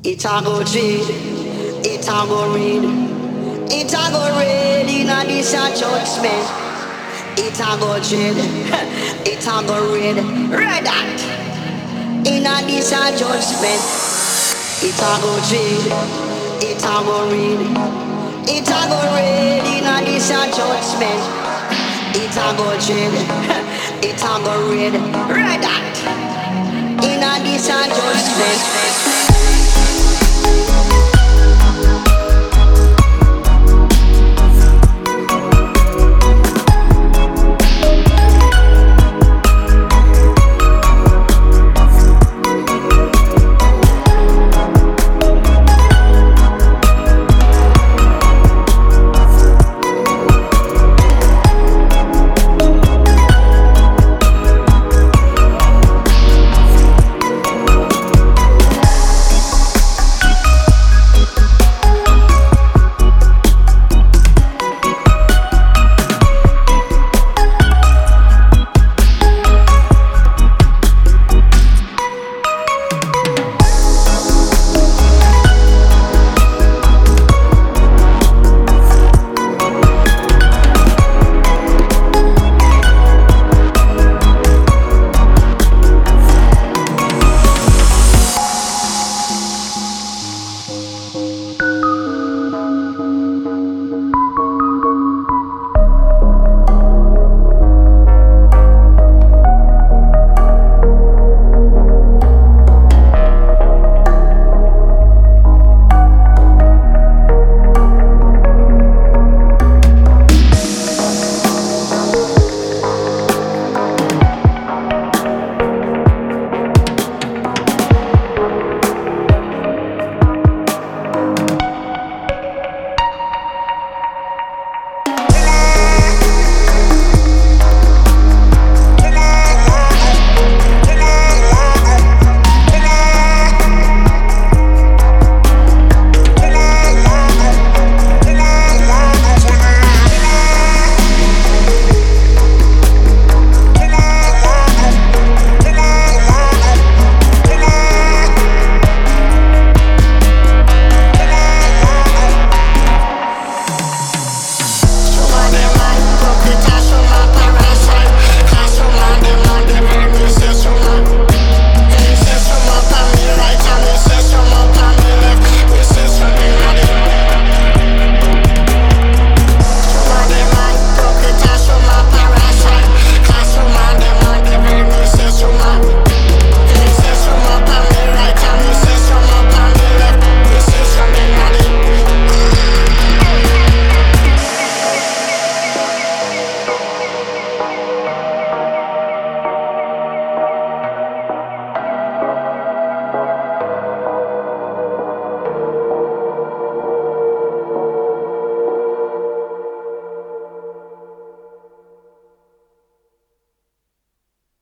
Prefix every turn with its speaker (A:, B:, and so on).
A: It a go trade, it a go read, it a go read in a this a judgment. It a go trade, it a go read, read that in a this a judgment. It a go trade, it a go read, it a go read in a this a judgment. It a go trade, it a go read, read that in a this a judgment.